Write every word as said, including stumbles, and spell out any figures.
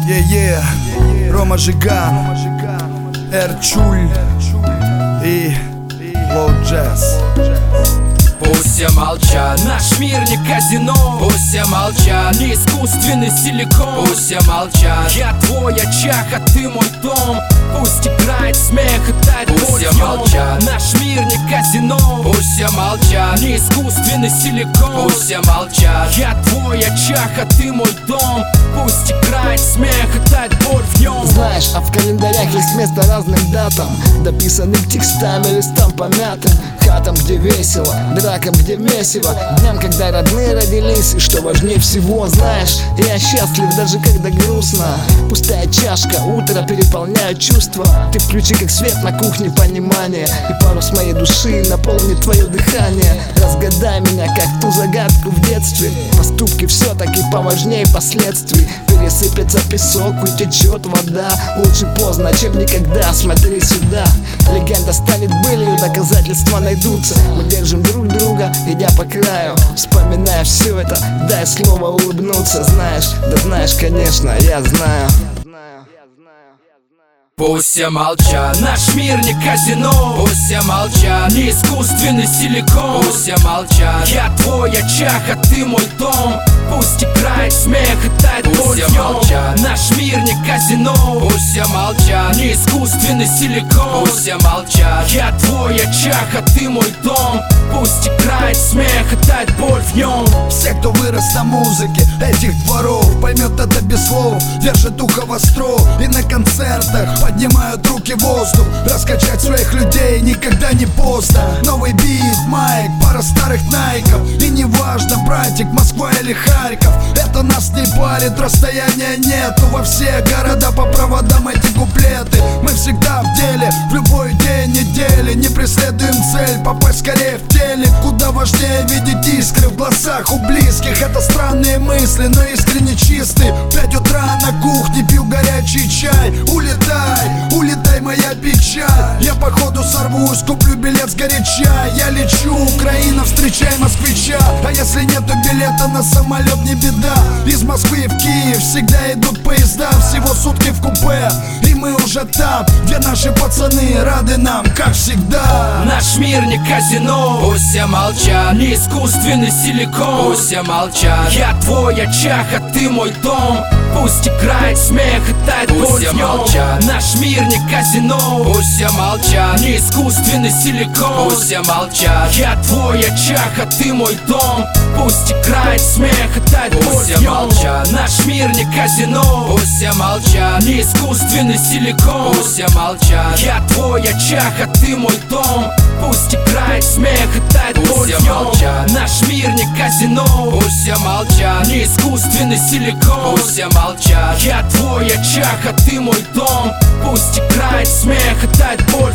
Е-е, Рома Жиган, Эрчуль и Лоу Джаз. Пусть все молчат, наш мир не казино. Пусть все молчат, не искусственный силикон. Пусть все молчат, я твой очаг, а ты мой дом. Пусть играет смех и тает боль. Пусть все молчат, наш мир не казино. Пусть все молчат, не искусственный силикон. Пусть все молчат, я твой очаг, а ты мой дом. Пусть играет смех и тает боль в нем. Знаешь, а в календарях есть место разным датам, дописанным текстами, листам помятым, хатам, где весело, дракам, где месиво, дням, когда родные родились. И что важнее всего, знаешь, я счастлив, даже когда грустно. Пустая чашка, утро переполняют чувства. Ты включи как свет на кухне понимание, и пару с моей души наполнит твое дыхание. Разгадай меня, как ту загадку в детстве. Поступки все-таки поважнее последствий. Пересыпется песок, утечет вода. Лучше поздно, чем никогда, смотри сюда. Легенда станет былью, доказательства найдутся. Мы держим друг друга, идя по краю. Вспоминая все это, дай слово улыбнуться. Знаешь, да знаешь, конечно, я знаю. Пусть все молчат, наш мир не казино. Пусть все молчат, не искусственный силикон. Пусть все молчат, я твой очаг, а ты мой дом. Пусть играет смех и тает боль в нем. Наш мир не казино. Пусть все молчат, не искусственный силикон. Пусть все молчат, я твой очаг, а ты мой дом. Пусть играет смех и тает боль в нем. Все, кто вырос на музыке этих дворов, поймет это без слов, держит ухо востро. И на концертах поднимают руки в воздух. Раскачать своих людей никогда не поздно. Новый бит, майк, пара старых найков. И не важно, братик, Москва или Харьков, это нас не парит, расстояния нету. Во все города по проводам эти куплеты. Мы всегда в деле, в любой день недели. Не преследуем цель, попасть скорее в телек. Куда важнее видеть искры в глазах у близких. Это странные мысли, но искренне чистые. В пять утра на кухне пью горячий чай. Улетай, улетай, моя печаль. Я походу сорвусь, куплю билет сгоряча. Я лечу, Украина, встречай москвича. А если нету билета на самолет, не беда. Из Москвы в Киев всегда идут поезда. Всего сутки в купе, и мы уже там, где наши пацаны рады нам, как всегда. Наш мир не казино. Пусть все молчат, не искусственный силикон. Пусть все молчат, я твой очаг, а ты мой дом. Пусть играет смех и тает боль в нем. Наш мир не казино. Пусть все молчат, не искусственный силикон. Пусть все молчат, я твой очаг, а ты мой дом. Пусть играет смех и тает боль в нем. Наш мир не казино. Пусть все молчат, не искусственный силикон. Пусть все молчат, я твой очаг, а ты мой дом. Пусть играет смех и тает боль в нем. Наш мир не казино. Пусть все молчат, не искусственный силикон. Пусть все молчат, я твой очаг, а ты мой дом. Пусть играет смех и тает боль.